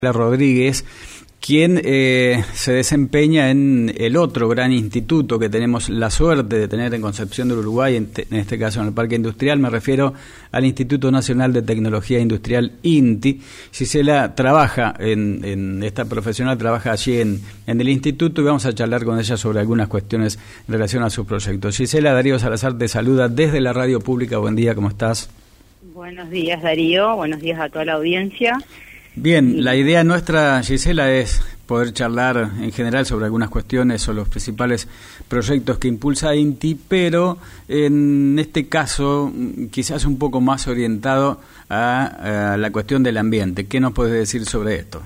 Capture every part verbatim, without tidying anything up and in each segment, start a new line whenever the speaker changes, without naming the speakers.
Rodríguez, quien eh, se desempeña en el otro gran instituto que tenemos la suerte de tener en Concepción del Uruguay, en, te, en este caso en el Parque Industrial. Me refiero al Instituto Nacional de Tecnología Industrial, INTI. Gisela trabaja, en, en esta profesional trabaja allí en, en el instituto y vamos a charlar con ella sobre algunas cuestiones en relación a sus proyectos. Gisela, Darío Salazar te saluda desde la Radio Pública. Buen día, ¿cómo estás?
Buenos días, Darío. Buenos días a toda la audiencia.
Bien, la idea nuestra, Gisela, es poder charlar en general sobre algunas cuestiones o los principales proyectos que impulsa INTI, pero en este caso quizás un poco más orientado a, a la cuestión del ambiente. ¿Qué nos puedes decir sobre esto?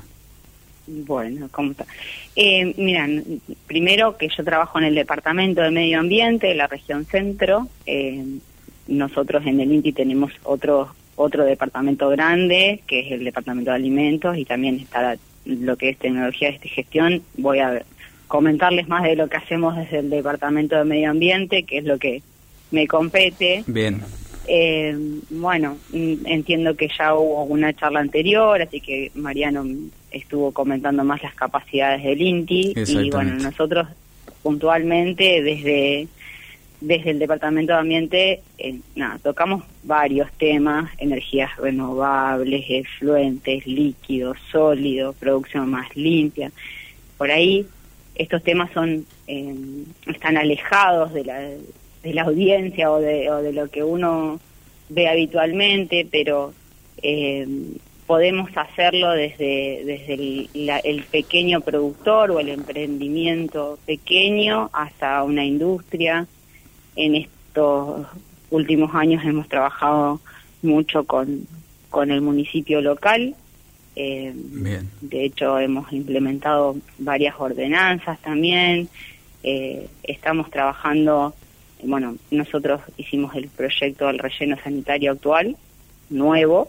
Bueno, ¿cómo está? Eh, miran, primero que yo trabajo en el Departamento de Medio Ambiente de la región centro. Eh, nosotros en el INTI tenemos otros otro departamento grande, que es el departamento de alimentos, y también está lo que es tecnología de gestión. Voy a comentarles más de lo que hacemos desde el departamento de medio ambiente, que es lo que me compete.
Bien.
Eh, bueno, entiendo que ya hubo una charla anterior, así que Mariano estuvo comentando más las capacidades del INTI, y bueno, nosotros puntualmente desde... Desde el Departamento de Ambiente, eh, nada, tocamos varios temas: energías renovables, efluentes, líquidos, sólidos, producción más limpia. Por ahí, estos temas son eh, están alejados de la, de la audiencia o de, o de lo que uno ve habitualmente, pero eh, podemos hacerlo desde, desde el, la, el pequeño productor o el emprendimiento pequeño hasta una industria. En estos últimos años hemos trabajado mucho con, con el municipio local. Eh,
Bien.
De hecho, hemos implementado varias ordenanzas también. Eh, estamos trabajando, bueno, nosotros hicimos el proyecto del relleno sanitario actual, nuevo.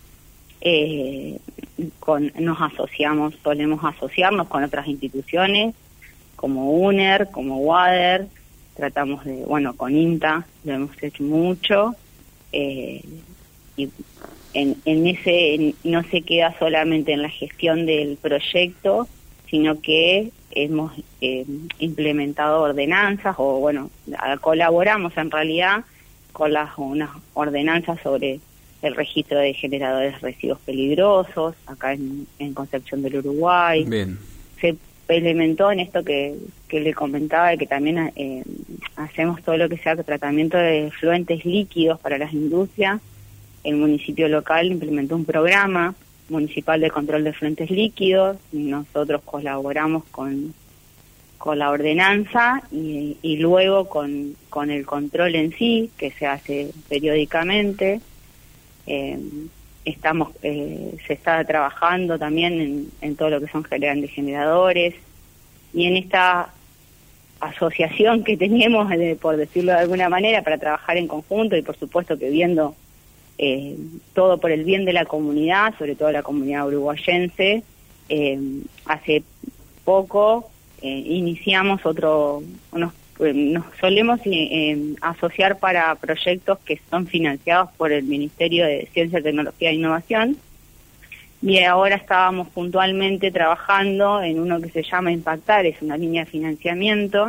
Eh, con, nos asociamos, solemos asociarnos con otras instituciones, como UNER, como WADER. Tratamos de, bueno, con INTA lo hemos hecho mucho, eh, y en, en ese en, no se queda solamente en la gestión del proyecto, sino que hemos eh, implementado ordenanzas, o bueno, colaboramos en realidad con las unas ordenanzas sobre el registro de generadores de residuos peligrosos, acá en, en Concepción del Uruguay.
Bien.
Se implementó en esto que, que le comentaba, que también eh, hacemos todo lo que sea tratamiento de efluentes líquidos para las industrias. El municipio local implementó un programa municipal de control de efluentes líquidos. Nosotros colaboramos con, con la ordenanza y, y luego con, con el control en sí, que se hace periódicamente. Eh, Estamos, eh, se está trabajando también en, en todo lo que son grandes generadores, y en esta asociación que tenemos, eh, por decirlo de alguna manera, para trabajar en conjunto, y por supuesto que viendo eh, todo por el bien de la comunidad, sobre todo la comunidad uruguayense. Eh, hace poco eh, iniciamos otro, unos nos solemos eh, asociar para proyectos que son financiados por el Ministerio de Ciencia, Tecnología e Innovación, y ahora estábamos puntualmente trabajando en uno que se llama Impactar. Es una línea de financiamiento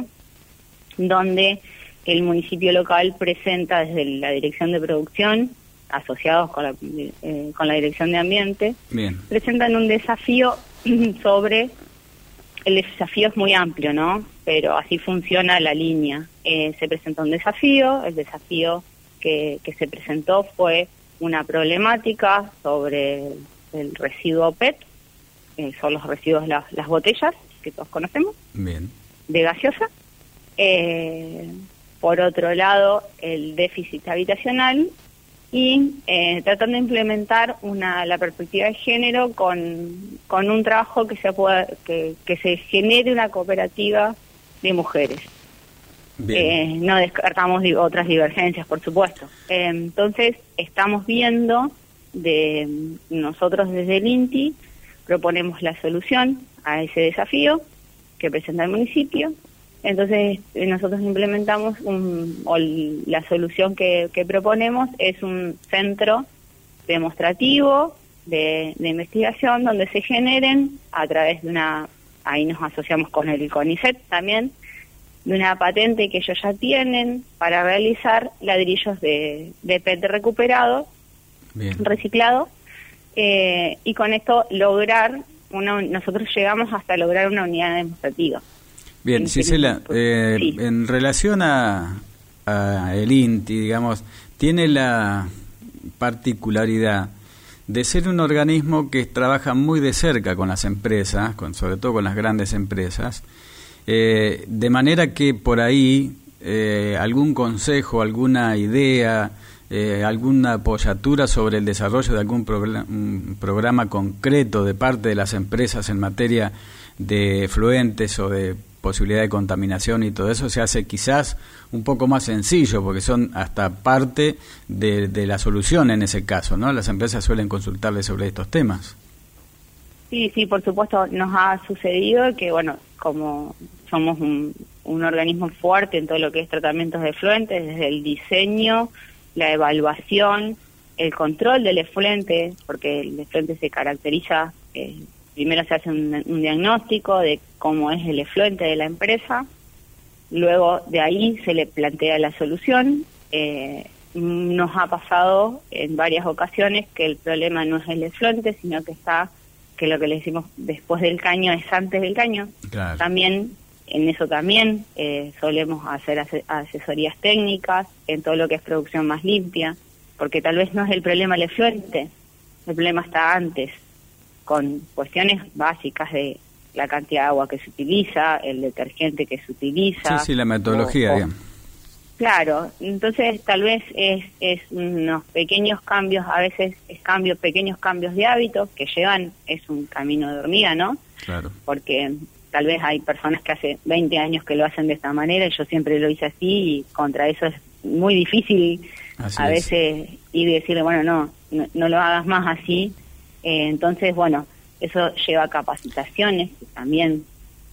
donde el municipio local presenta desde la Dirección de Producción, asociados con la, eh, con la Dirección de Ambiente.
Bien.
Presentan un desafío sobre... El desafío es muy amplio, ¿no? Pero así funciona la línea. Eh, se presenta un desafío, el desafío que, que se presentó fue una problemática sobre el residuo P E T, eh, son los residuos, las, las botellas, que todos conocemos.
Bien.
De gaseosa. Eh, por otro lado, el déficit habitacional, y eh, tratando de implementar una la perspectiva de género con, con un trabajo que se pueda, que, que se genere una cooperativa de mujeres. Eh, no descartamos digo, otras divergencias, por supuesto. Eh, entonces, estamos viendo, de nosotros desde el INTI, proponemos la solución a ese desafío que presenta el municipio. Entonces nosotros implementamos un, o la solución que, que proponemos es un centro demostrativo de, de investigación donde se generen a través de una, ahí nos asociamos con el CONICET también, de una patente que ellos ya tienen para realizar ladrillos de, de P E T recuperado, bien, reciclado, eh, y con esto lograr, una, nosotros llegamos hasta lograr una unidad demostrativa.
Bien, Gisela, eh, sí. en relación a, a el INTI, digamos, tiene la particularidad de ser un organismo que trabaja muy de cerca con las empresas, con sobre todo con las grandes empresas, eh, de manera que por ahí eh, algún consejo, alguna idea, eh, alguna apoyatura sobre el desarrollo de algún programa, un programa concreto de parte de las empresas en materia de efluentes o de posibilidad de contaminación y todo eso se hace quizás un poco más sencillo porque son hasta parte de, de la solución en ese caso, ¿no? Las empresas suelen consultarles sobre estos temas.
Sí, sí, por supuesto nos ha sucedido que, bueno, como somos un, un organismo fuerte en todo lo que es tratamientos de efluentes, desde el diseño, la evaluación, el control del efluente, porque el efluente se caracteriza... Eh, Primero se hace un, un diagnóstico de cómo es el efluente de la empresa, luego de ahí se le plantea la solución. Eh, nos ha pasado en varias ocasiones que el problema no es el efluente, sino que está, que lo que le decimos después del caño es antes del caño. Claro. También, en eso también eh, solemos hacer ase- asesorías técnicas en todo lo que es producción más limpia, porque tal vez no es el problema el efluente, el problema está antes, con cuestiones básicas de la cantidad de agua que se utiliza, el detergente que se utiliza.
Sí, sí, la metodología, o, o, digamos.
Claro, entonces tal vez es, es unos pequeños cambios, a veces es cambios, pequeños cambios de hábitos que llevan, es un camino de hormiga, ¿no?
Claro.
Porque tal vez hay personas que hace veinte años que lo hacen de esta manera y yo siempre lo hice así y contra eso es muy difícil así a es. veces ir y decirle, bueno, no, no, no lo hagas más así. Eh, entonces, bueno, eso lleva a capacitaciones que también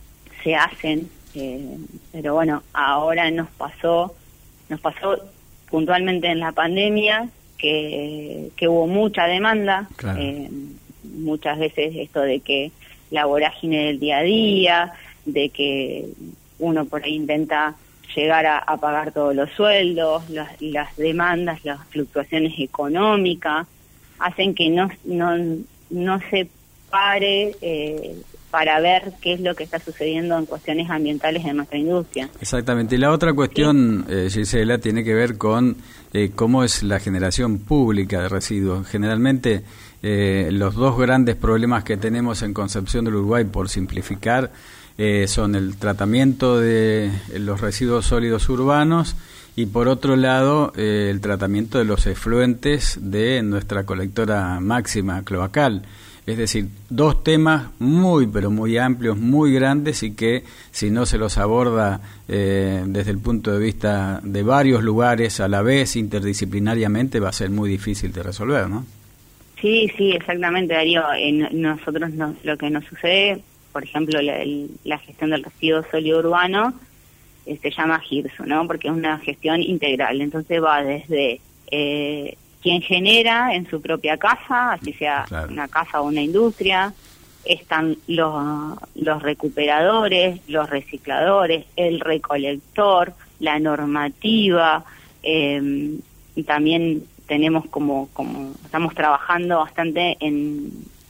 se hacen, eh, pero bueno, ahora nos pasó, nos pasó puntualmente en la pandemia que, que hubo mucha demanda, claro. eh, muchas veces esto de que la vorágine del día a día, de que uno por ahí intenta llegar a, a pagar todos los sueldos, las, las demandas, las fluctuaciones económicas, hacen que no no no se pare eh, para ver qué es lo que está sucediendo en cuestiones ambientales de nuestra industria.
Exactamente. Y la otra cuestión, sí. eh, Gisela, tiene que ver con eh, cómo es la generación pública de residuos. Generalmente eh, los dos grandes problemas que tenemos en Concepción del Uruguay, por simplificar, eh, son el tratamiento de los residuos sólidos urbanos y por otro lado eh, el tratamiento de los efluentes de nuestra colectora máxima cloacal. Es decir, dos temas muy pero muy amplios, muy grandes y que si no se los aborda eh, desde el punto de vista de varios lugares a la vez, interdisciplinariamente, va a ser muy difícil de resolver, ¿no?
Sí, sí, exactamente, Darío. Eh, nosotros nos, lo que nos sucede, por ejemplo, la, el, la gestión del residuo sólido urbano, se llama GIRSO, ¿no? Porque es una gestión integral, entonces va desde eh, quien genera en su propia casa, así sea claro. una casa o una industria, están los, los recuperadores, los recicladores, el recolector, la normativa, eh, y también tenemos como, como estamos trabajando bastante en,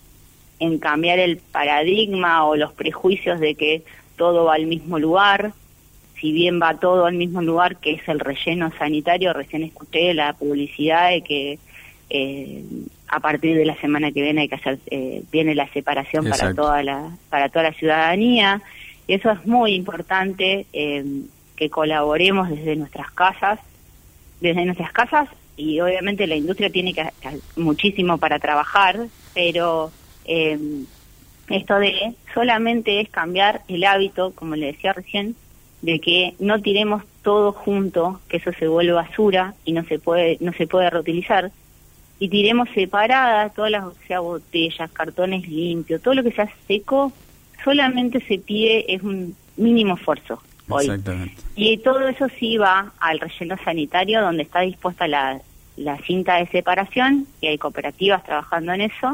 en cambiar el paradigma o los prejuicios de que todo va al mismo lugar. Si bien va todo al mismo lugar, que es el relleno sanitario, recién escuché la publicidad de que eh, a partir de la semana que viene hay que hacer eh, viene la separación Exacto. para toda la para toda la ciudadanía, y eso es muy importante, eh, que colaboremos desde nuestras casas, desde nuestras casas, y obviamente la industria tiene que muchísimo para trabajar, pero eh, esto de solamente es cambiar el hábito, como le decía recién, de que no tiremos todo junto, que eso se vuelve basura y no se puede no se puede reutilizar, y tiremos separadas todas las, o sea, botellas, cartones limpios, todo lo que sea seco, solamente se pide es un mínimo esfuerzo hoy.
Exactamente.
Y todo eso sí va al relleno sanitario, donde está dispuesta la, la cinta de separación, y hay cooperativas trabajando en eso,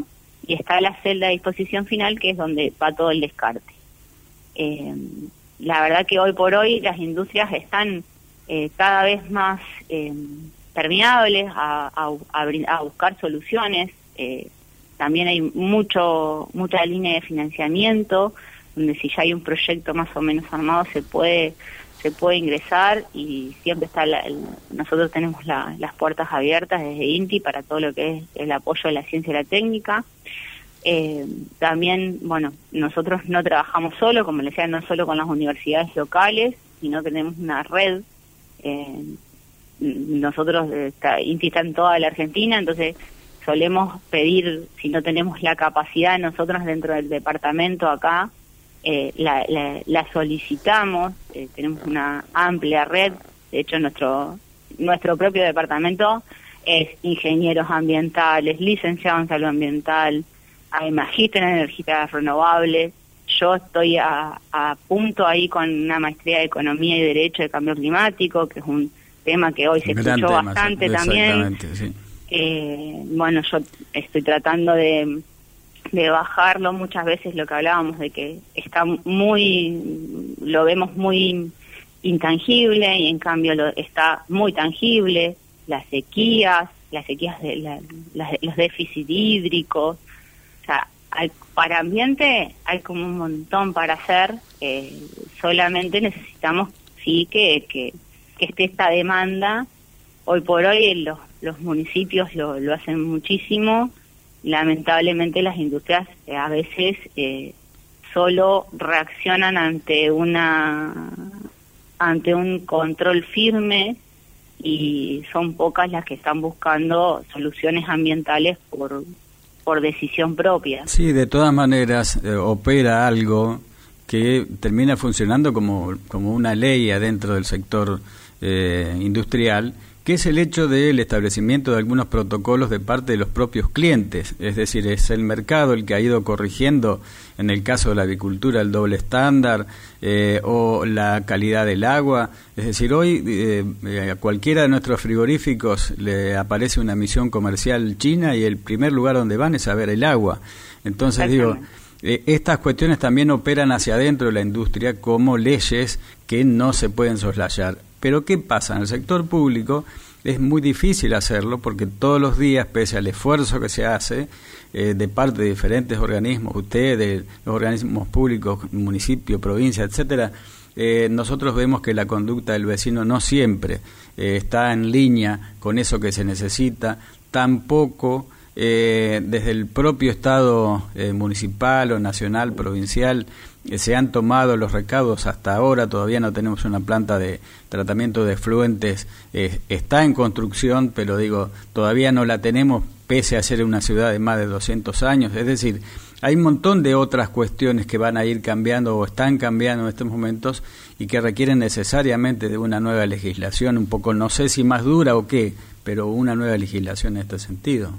y está la celda de disposición final, que es donde va todo el descarte. Eh, la verdad que hoy por hoy las industrias están eh, cada vez más eh, permeables a, a, a, a buscar soluciones. Eh, también hay mucho mucha línea de financiamiento, donde si ya hay un proyecto más o menos armado se puede se puede ingresar, y siempre está la, el, nosotros tenemos la, las puertas abiertas desde INTI para todo lo que es el apoyo de la ciencia y la técnica. Eh, también, bueno, nosotros no trabajamos solo, como les decía, no solo con las universidades locales, sino que tenemos una red. Eh, nosotros, está, INTI está en toda la Argentina, entonces solemos pedir, si no tenemos la capacidad nosotros dentro del departamento acá, eh, la, la, la solicitamos. Eh, tenemos una amplia red. De hecho, nuestro nuestro propio departamento es ingenieros ambientales, licenciados en salud ambiental, hay magíster en energías renovables. Yo estoy a, a punto ahí con una maestría de Economía y Derecho de Cambio Climático, que es un tema que hoy se
Gran
escuchó
tema,
bastante
sí,
también.
Sí.
Eh, bueno, yo estoy tratando de, de bajarlo muchas veces, lo que hablábamos de que está muy, lo vemos muy intangible, y en cambio lo, está muy tangible. Las sequías, las sequías de la, las, los déficits hídricos. O sea, hay, para ambiente hay como un montón para hacer. Eh, solamente necesitamos sí que, que, que esté esta demanda. Hoy por hoy los, los municipios lo, lo hacen muchísimo. Lamentablemente las industrias eh, a veces eh, solo reaccionan ante una ante un control firme, y son pocas las que están buscando soluciones ambientales por por decisión propia.
Sí, de todas maneras eh, opera algo que termina funcionando como, como una ley adentro del sector eh, industrial, que es el hecho del establecimiento de algunos protocolos de parte de los propios clientes. Es decir, es el mercado el que ha ido corrigiendo, en el caso de la avicultura, el doble estándar eh, o la calidad del agua. Es decir, hoy eh, a cualquiera de nuestros frigoríficos le aparece una misión comercial china, y el primer lugar donde van es a ver el agua. Entonces digo, eh, estas cuestiones también operan hacia adentro de la industria como leyes que no se pueden soslayar. Pero ¿qué pasa? En el sector público es muy difícil hacerlo, porque todos los días, pese al esfuerzo que se hace eh, de parte de diferentes organismos, ustedes, los organismos públicos, municipio, provincia, etcétera, eh, nosotros vemos que la conducta del vecino no siempre eh, está en línea con eso que se necesita. Tampoco eh, desde el propio Estado eh, municipal o nacional, provincial, se han tomado los recaudos hasta ahora. Todavía no tenemos una planta de tratamiento de efluentes, eh, está en construcción, pero digo, todavía no la tenemos, pese a ser una ciudad de más de doscientos años. Es decir, hay un montón de otras cuestiones que van a ir cambiando o están cambiando en estos momentos, y que requieren necesariamente de una nueva legislación, un poco, no sé si más dura o qué, pero una nueva legislación en este sentido.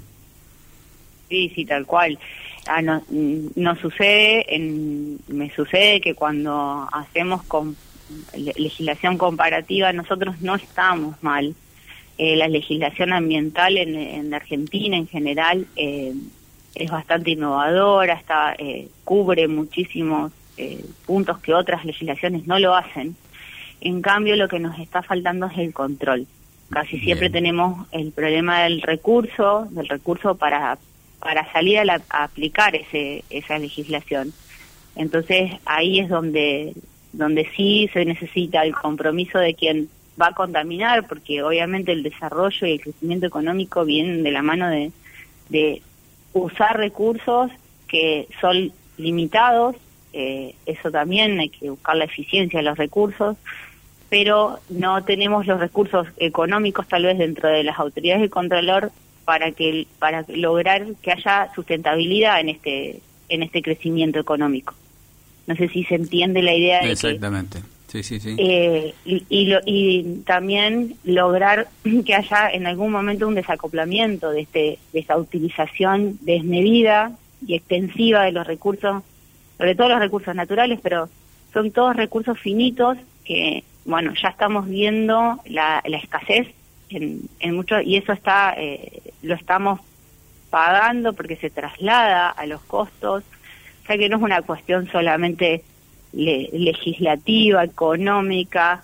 Sí, sí, tal cual. Ah, no, no sucede, en, me sucede que cuando hacemos con, legislación comparativa, nosotros no estamos mal. Eh, la legislación ambiental en, en Argentina en general eh, es bastante innovadora, está, eh, cubre muchísimos eh, puntos que otras legislaciones no lo hacen. En cambio, lo que nos está faltando es el control. Casi siempre Bien. tenemos el problema del recurso, del recurso para para salir a, la, a aplicar ese esa legislación. Entonces ahí es donde donde sí se necesita el compromiso de quien va a contaminar, porque obviamente el desarrollo y el crecimiento económico vienen de la mano de, de usar recursos que son limitados. Eh, eso también hay que buscar la eficiencia de los recursos, pero no tenemos los recursos económicos tal vez dentro de las autoridades de controlor para que para lograr que haya sustentabilidad en este en este crecimiento económico. No sé si se entiende la idea de
Exactamente. Que, sí, sí, sí.
Eh, y, y, lo, y también lograr que haya en algún momento un desacoplamiento de este de esa utilización desmedida y extensiva de los recursos, sobre todo los recursos naturales, pero son todos recursos finitos que, bueno, ya estamos viendo la, la escasez en, en mucho, y eso está eh, lo estamos pagando porque se traslada a los costos, o sea que no es una cuestión solamente le, legislativa, económica,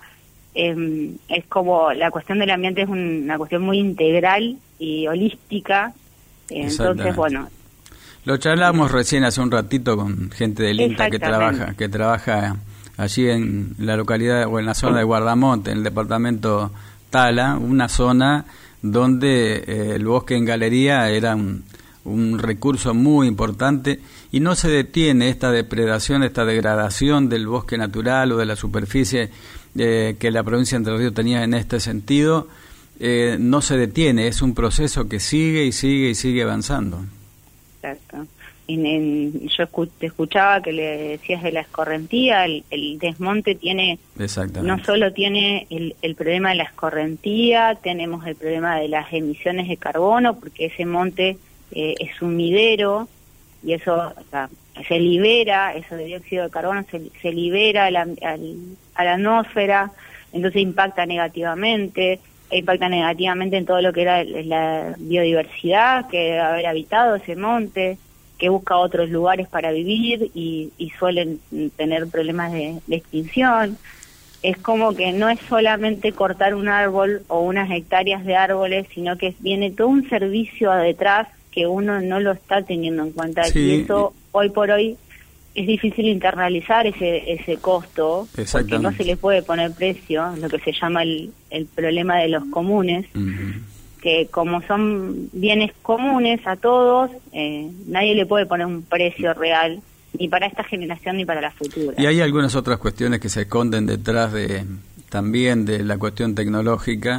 eh, es como la cuestión del ambiente es un, una cuestión muy integral y holística, eh, entonces bueno.
Lo charlamos recién hace un ratito con gente del INTA que trabaja, que trabaja allí en la localidad o en la zona de Guardamonte, en el departamento Tala, una zona donde eh, el bosque en galería era un, un recurso muy importante y no se detiene esta depredación, esta degradación del bosque natural o de la superficie eh, que la provincia de Entre Ríos tenía en este sentido, eh, no se detiene, es un proceso que sigue y sigue y sigue avanzando.
Exacto. En, en, yo escu te escuchaba que le decías de la escorrentía, el, el desmonte tiene, no solo tiene el, el problema de la escorrentía, tenemos el problema de las emisiones de carbono, porque ese monte eh, es sumidero y eso, o sea, se libera, eso de dióxido de carbono se, se libera a la, al, a la atmósfera, entonces impacta negativamente, impacta negativamente en todo lo que era la biodiversidad que debe haber habitado ese monte, que busca otros lugares para vivir y, y suelen tener problemas de, de extinción. Es como que no es solamente cortar un árbol o unas hectáreas de árboles, sino que viene todo un servicio detrás que uno no lo está teniendo en cuenta. Sí. Y eso hoy por hoy es difícil internalizar ese ese costo, porque no se le puede poner precio, lo que se llama el, el problema de los comunes. Uh-huh. Que como son bienes comunes a todos, eh, nadie le puede poner un precio real, ni para esta generación ni para la futura.
Y hay algunas otras cuestiones que se esconden detrás de también de la cuestión tecnológica,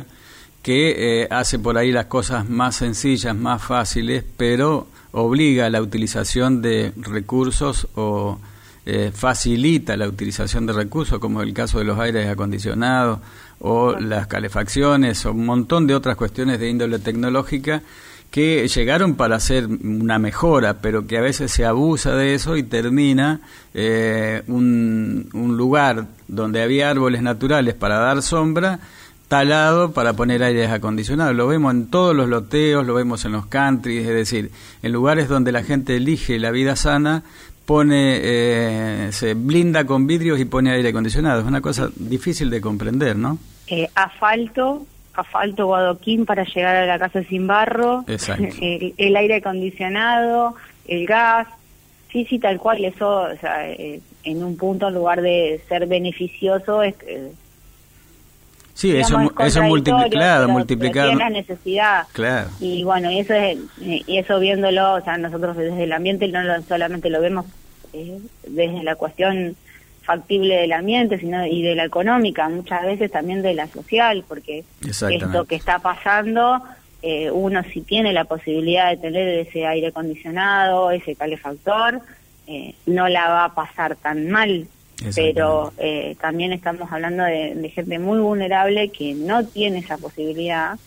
que eh, hace por ahí las cosas más sencillas, más fáciles, pero obliga a la utilización de recursos o eh, facilita la utilización de recursos, como el caso de los aires acondicionados, o las calefacciones, o un montón de otras cuestiones de índole tecnológica que llegaron para hacer una mejora, pero que a veces se abusa de eso y termina eh, un, un lugar donde había árboles naturales para dar sombra, talado para poner aires acondicionados. Lo vemos en todos los loteos, lo vemos en los countries, es decir, en lugares donde la gente elige la vida sana, pone eh, se blinda con vidrios y pone aire acondicionado. Es una cosa difícil de comprender, ¿no?
Eh, asfalto, asfalto o adoquín para llegar a la casa sin barro, el, el aire acondicionado, el gas, sí, sí, tal cual, eso, o sea, eh, en un punto, en lugar de ser beneficioso, es eh,
sí, digamos, eso, eso multiplicado, pero, multiplicado.
Pero tiene la necesidad.
Claro.
Y bueno, y eso es, y eso viéndolo, o sea, nosotros desde el ambiente no lo, solamente lo vemos eh, desde la cuestión factible del ambiente, sino y de la económica, muchas veces también de la social, porque esto que está pasando, eh, uno si tiene la posibilidad de tener ese aire acondicionado, ese calefactor, eh, no la va a pasar tan mal. Pero eh, también estamos hablando de, de gente muy vulnerable que no tiene esa posibilidad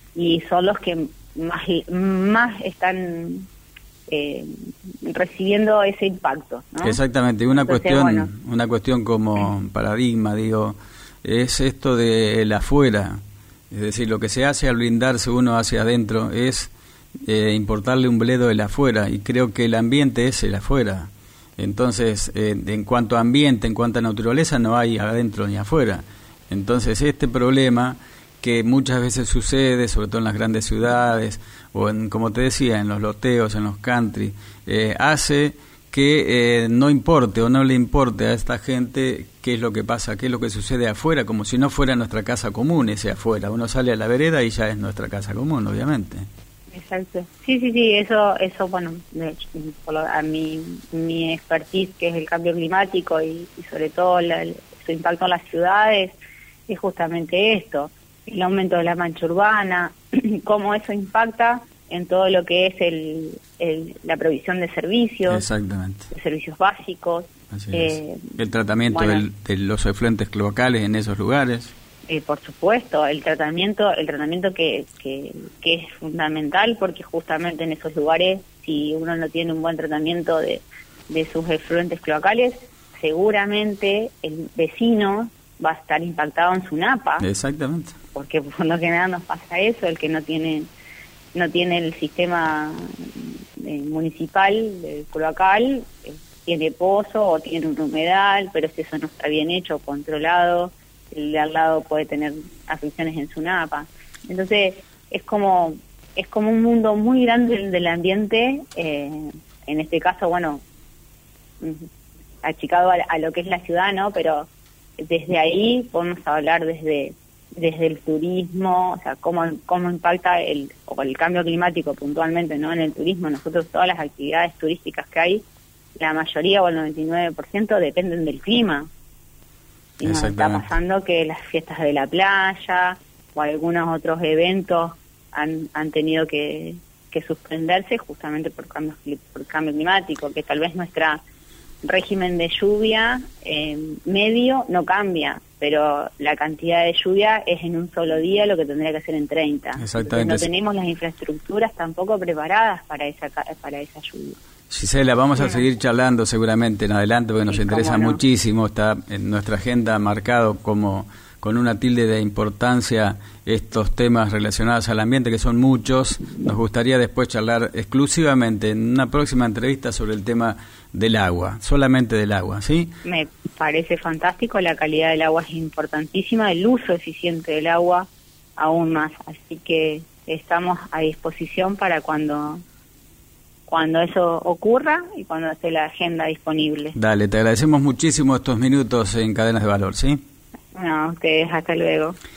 y son los que más, más están eh, recibiendo ese impacto, ¿no?
Exactamente, una Entonces, cuestión bueno. una cuestión como paradigma, digo, es esto de el afuera, es decir, lo que se hace al blindarse uno hacia adentro es eh, importarle un bledo el afuera, y creo que el ambiente es el afuera. Entonces, eh, en cuanto a ambiente, en cuanto a naturaleza, no hay adentro ni afuera. Entonces, este problema que muchas veces sucede, sobre todo en las grandes ciudades, o en, como te decía, en los loteos, en los country, eh, hace que eh, no importe o no le importe a esta gente qué es lo que pasa, qué es lo que sucede afuera, como si no fuera nuestra casa común ese afuera. Uno sale a la vereda y ya es nuestra casa común, obviamente.
Exacto. Sí, sí, sí, eso, eso bueno, de hecho, por lo, a mi, mi expertise, que es el cambio climático y, y sobre todo la, el, su impacto en las ciudades, es justamente esto, el aumento de la mancha urbana, cómo eso impacta en todo lo que es el, el la provisión de servicios,
exactamente,
de servicios básicos.
Así eh, es. El tratamiento bueno, del, de los efluentes cloacales en esos lugares.
Eh, por supuesto, el tratamiento, el tratamiento que, que, que es fundamental, porque justamente en esos lugares, si uno no tiene un buen tratamiento de, de sus efluentes cloacales, seguramente el vecino va a estar impactado en su napa.
Exactamente.
Porque por lo general nos pasa eso, el que no tiene no tiene el sistema eh, municipal, del cloacal, eh, tiene pozo o tiene un humedal, pero si eso no está bien hecho o controlado, el de al lado puede tener afecciones en su napa. Entonces es como es como un mundo muy grande del, del ambiente, eh, en este caso, bueno, achicado a, a lo que es la ciudad, ¿no? Pero desde ahí podemos hablar desde desde el turismo, o sea, cómo cómo impacta el o el cambio climático puntualmente, ¿no? En el turismo, nosotros todas las actividades turísticas que hay, la mayoría o el noventa y nueve por ciento dependen del clima. Y nos está pasando que las fiestas de la playa o algunos otros eventos han, han tenido que, que suspenderse justamente por cambios por cambio climático, que tal vez nuestra régimen de lluvia eh, medio no cambia, pero la cantidad de lluvia es en un solo día lo que tendría que hacer en treinta.
Exactamente.
Entonces, no tenemos las infraestructuras tampoco preparadas para esa para esa lluvia.
Gisela, vamos a seguir charlando seguramente en adelante porque nos sí, interesa no. muchísimo, está en nuestra agenda marcado como con una tilde de importancia estos temas relacionados al ambiente, que son muchos. Nos gustaría después charlar exclusivamente en una próxima entrevista sobre el tema del agua, solamente del agua, ¿sí?
Me parece fantástico, la calidad del agua es importantísima, el uso eficiente del agua aún más, así que estamos a disposición para cuando... cuando eso ocurra y cuando esté la agenda disponible.
Dale, te agradecemos muchísimo estos minutos en Cadenas de Valor, ¿sí?
No, ustedes, hasta luego.